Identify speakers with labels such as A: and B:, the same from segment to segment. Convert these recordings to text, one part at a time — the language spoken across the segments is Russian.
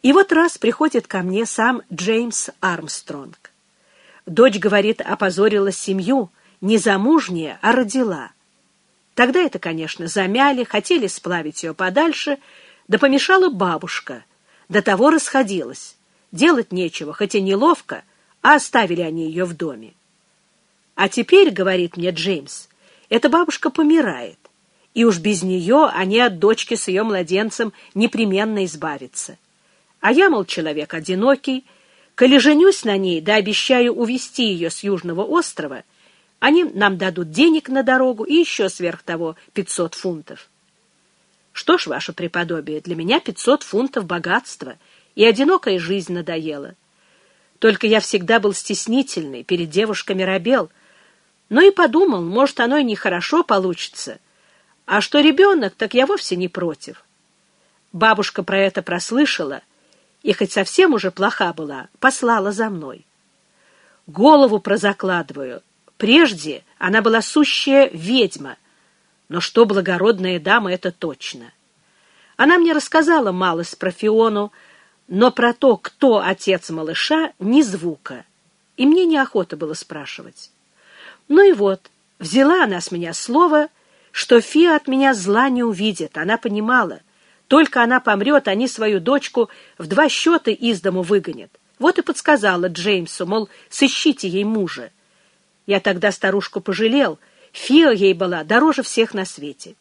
A: И вот раз приходит ко мне сам Джеймс Армстронг. Дочь, говорит, опозорила семью, не замужняя, а родила. Тогда это, конечно, замяли, хотели сплавить ее подальше, да помешала бабушка. До того расходилась. Делать нечего, хоть и неловко, а оставили они ее в доме. А теперь, говорит мне Джеймс, эта бабушка помирает, и уж без нее они от дочки с ее младенцем непременно избавятся. А я, мол, человек одинокий, коли женюсь на ней, да обещаю увезти ее с Южного острова, они нам дадут денег на дорогу и еще сверх того 500 фунтов. Что ж, ваше преподобие, для меня 500 фунтов богатства, и одинокая жизнь надоела. Только я всегда был стеснительный, перед девушками робел, но и подумал, может, оно и нехорошо получится, а что ребенок, так я вовсе не против. Бабушка про это прослышала, и хоть совсем уже плоха была, послала за мной. Голову прозакладываю. Прежде она была сущая ведьма, но что благородная дама, это точно. Она мне рассказала малость про Фиону, но про то, кто отец малыша, ни звука, и мне неохота было спрашивать. Ну и вот, взяла она с меня слово, что Фиа от меня зла не увидит. Она понимала, только она помрет, они свою дочку в 2 счета из дому выгонят. Вот и подсказала Джеймсу, мол, сыщите ей мужа. Я тогда старушку пожалел, Фиа ей была дороже всех на свете.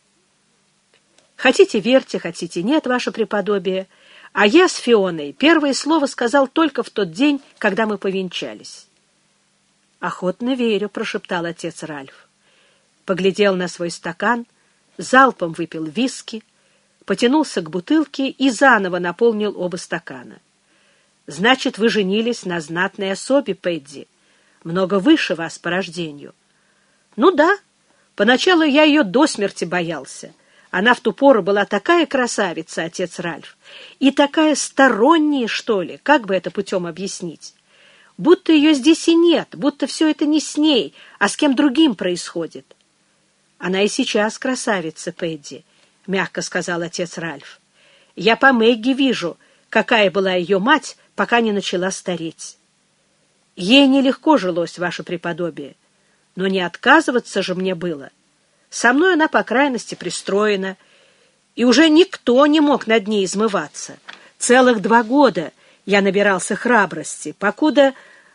A: Хотите верьте, хотите нет, ваше преподобие, а я с Фионой первое слово сказал только в тот день, когда мы повенчались. «Охотно верю», — прошептал отец Ральф. Поглядел на свой стакан, залпом выпил виски, потянулся к бутылке и заново наполнил оба стакана. «Значит, вы женились на знатной особе, Пэдди, много выше вас по рождению». «Ну да, поначалу я ее до смерти боялся. Она в ту пору была такая красавица, отец Ральф, и такая сторонняя, что ли, как бы это путем объяснить? Будто ее здесь и нет, будто все это не с ней, а с кем другим происходит». «Она и сейчас красавица, Пэдди», — мягко сказал отец Ральф. «Я по Мэгги вижу, какая была ее мать, пока не начала стареть. Ей нелегко жилось, ваше преподобие, но не отказываться же мне было. Со мной она, по крайности, пристроена, и уже никто не мог над ней измываться. Целых 2 года я набирался храбрости, покуда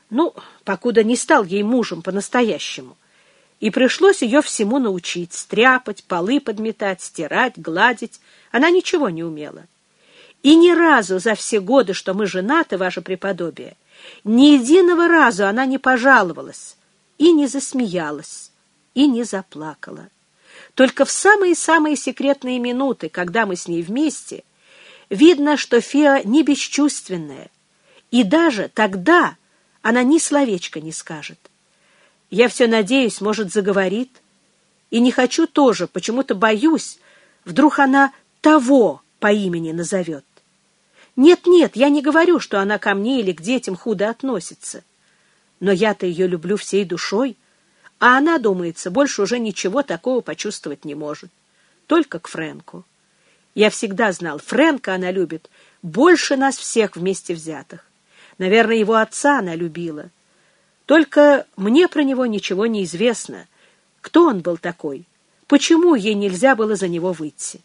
A: не стал ей мужем по-настоящему. И пришлось ее всему научить: стряпать, полы подметать, стирать, гладить. Она ничего не умела. И ни разу за все годы, что мы женаты, ваше преподобие, ни единого разу она не пожаловалась, и не засмеялась, и не заплакала. Только в самые-самые секретные минуты, когда мы с ней вместе, видно, что Фиа не бесчувственная, и даже тогда она ни словечка не скажет. Я все надеюсь, может, заговорит, и не хочу тоже, почему-то боюсь, вдруг она того по имени назовет. Нет, я не говорю, что она ко мне или к детям худо относится, но я-то ее люблю всей душой, а она, думается, больше уже ничего такого почувствовать не может, только к Фрэнку. Я всегда знал, Фрэнка она любит больше нас всех вместе взятых. Наверное, его отца она любила. Только мне про него ничего не известно. Кто он был такой? Почему ей нельзя было за него выйти?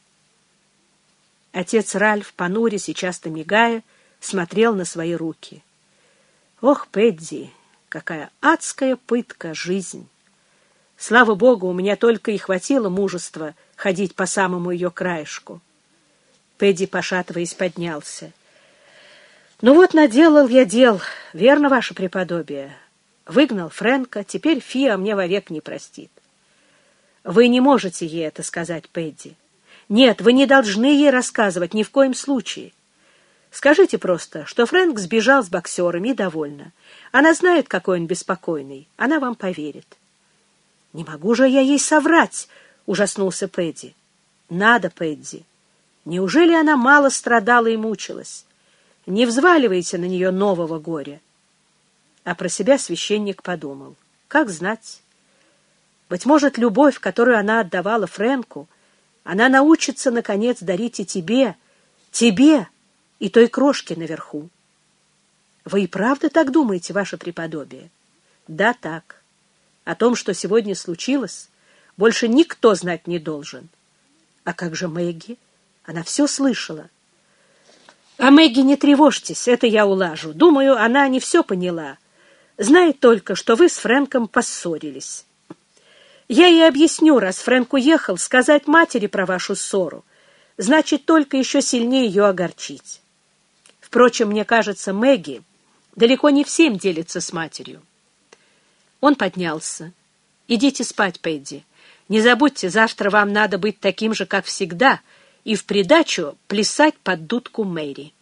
A: Отец Ральф, понурясь и часто мигая, смотрел на свои руки. Ох, Пэдди, какая адская пытка жизнь! Слава Богу, у меня только и хватило мужества ходить по самому ее краешку. Пэдди, пошатываясь, поднялся. Ну вот, наделал я дел, верно, ваше преподобие. Выгнал Фрэнка, теперь Фиа мне вовек не простит. Вы не можете ей это сказать, Пэдди. Нет, вы не должны ей рассказывать ни в коем случае. Скажите просто, что Фрэнк сбежал с боксерами и довольна. Она знает, какой он беспокойный. Она вам поверит. «Не могу же я ей соврать!» — ужаснулся Пэдди. «Надо, Пэдди. Неужели она мало страдала и мучилась? Не взваливайте на нее нового горя». А про себя священник подумал. Как знать? Быть может, любовь, которую она отдавала Фрэнку, она научится, наконец, дарить и тебе, и той крошки наверху. Вы и правда так думаете, ваше преподобие? Да, так. О том, что сегодня случилось, больше никто знать не должен. А как же Мэгги? Она все слышала. А Мэгги не тревожьтесь, это я улажу. Думаю, она не все поняла. Знает только, что вы с Фрэнком поссорились. Я ей объясню, раз Фрэнк уехал, сказать матери про вашу ссору. Значит, только еще сильнее ее огорчить. Впрочем, мне кажется, Мэгги далеко не всем делится с матерью. Он поднялся. Идите спать, Пэдди. Не забудьте, завтра вам надо быть таким же, как всегда, и в придачу плясать под дудку Мэри.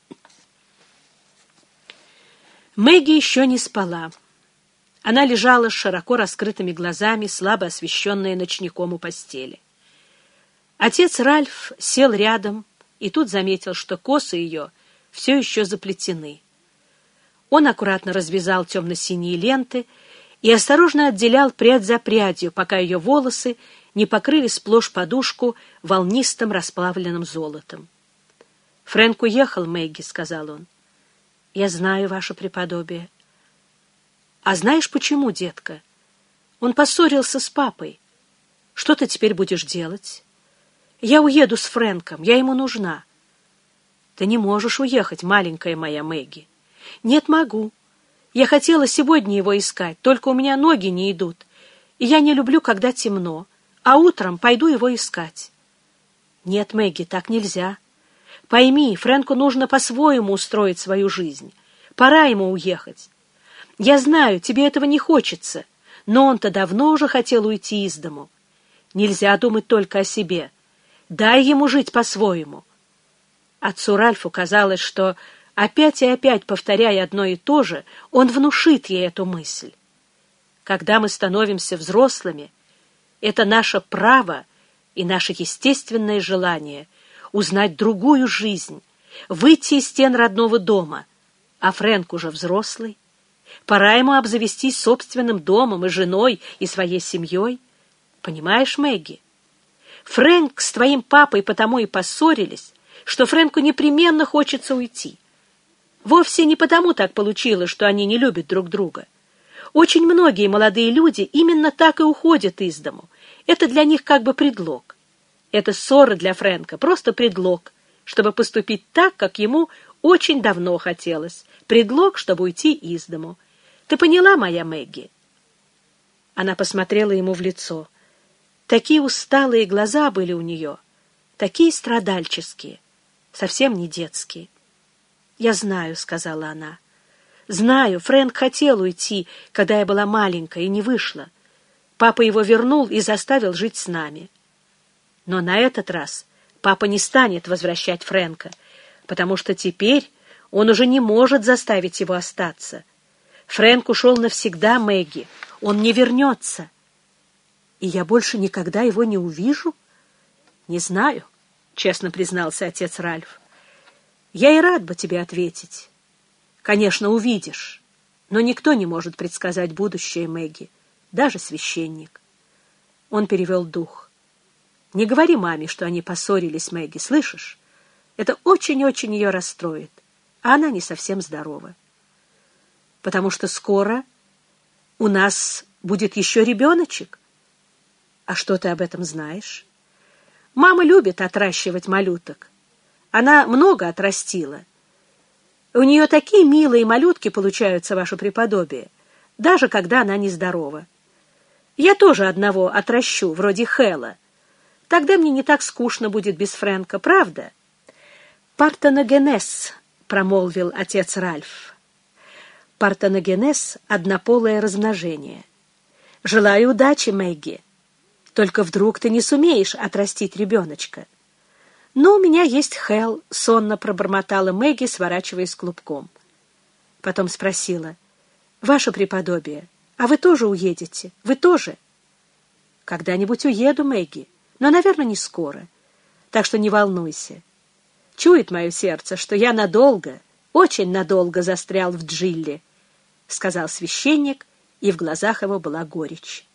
A: Мэгги еще не спала. Она лежала с широко раскрытыми глазами, слабо освещенная ночником у постели. Отец Ральф сел рядом и тут заметил, что косы ее все еще заплетены. Он аккуратно развязал темно-синие ленты и осторожно отделял прядь за прядью, пока ее волосы не покрыли сплошь подушку волнистым расплавленным золотом. «Фрэнк уехал, Мэгги», — сказал он. «Я знаю, ваше преподобие». «А знаешь, почему, детка? Он поссорился с папой. Что ты теперь будешь делать? Я уеду с Фрэнком, я ему нужна». «Ты не можешь уехать, маленькая моя Мэгги». «Нет, могу. Я хотела сегодня его искать, только у меня ноги не идут, и я не люблю, когда темно, а утром пойду его искать». «Нет, Мэгги, так нельзя. Пойми, Фрэнку нужно по-своему устроить свою жизнь. Пора ему уехать. Я знаю, тебе этого не хочется, но он-то давно уже хотел уйти из дому. Нельзя думать только о себе. Дай ему жить по-своему». Отцу Ральфу казалось, что опять и опять, повторяя одно и то же, он внушит ей эту мысль. Когда мы становимся взрослыми, это наше право и наше естественное желание узнать другую жизнь, выйти из стен родного дома. А Фрэнк уже взрослый. Пора ему обзавестись собственным домом и женой, и своей семьей. Понимаешь, Мэгги? Фрэнк с твоим папой потому и поссорились, что Фрэнку непременно хочется уйти. Вовсе не потому так получилось, что они не любят друг друга. Очень многие молодые люди именно так и уходят из дому. Это для них как бы предлог. Эта ссора для Фрэнка просто предлог, чтобы поступить так, как ему очень давно хотелось. Предлог, чтобы уйти из дому. Ты поняла, моя Мэгги? Она посмотрела ему в лицо. Такие усталые глаза были у нее, такие страдальческие, совсем не детские. «Я знаю», — сказала она. «Знаю, Фрэнк хотел уйти, когда я была маленькая, и не вышла. Папа его вернул и заставил жить с нами. Но на этот раз папа не станет возвращать Фрэнка, потому что теперь он уже не может заставить его остаться. Фрэнк ушел навсегда, Мэгги, он не вернется. И я больше никогда его не увижу?» «Не знаю», — честно признался отец Ральф. «Я и рад бы тебе ответить. Конечно, увидишь, но никто не может предсказать будущее, Мэгги, даже священник». Он перевел дух. «Не говори маме, что они поссорились, Мэгги, слышишь? Это очень-очень ее расстроит, а она не совсем здорова. Потому что скоро у нас будет еще ребеночек. А что ты об этом знаешь? Мама любит отращивать малюток. Она много отрастила. У нее такие милые малютки получаются, ваше преподобие, даже когда она нездорова. Я тоже одного отращу, вроде Хэла. Тогда мне не так скучно будет без Фрэнка, правда?» «Партеногенез», — промолвил отец Ральф. «Партеногенез — однополое размножение. Желаю удачи, Мэгги. Только вдруг ты не сумеешь отрастить ребеночка». «Но у меня есть Хэл», — сонно пробормотала Мэгги, сворачиваясь клубком. Потом спросила: «Ваше преподобие, а вы тоже уедете? Вы тоже?» «Когда-нибудь уеду, Мэгги, но, наверное, не скоро. Так что не волнуйся. Чует мое сердце, что я надолго, очень надолго застрял в Джилле», — сказал священник, и в глазах его была горечь.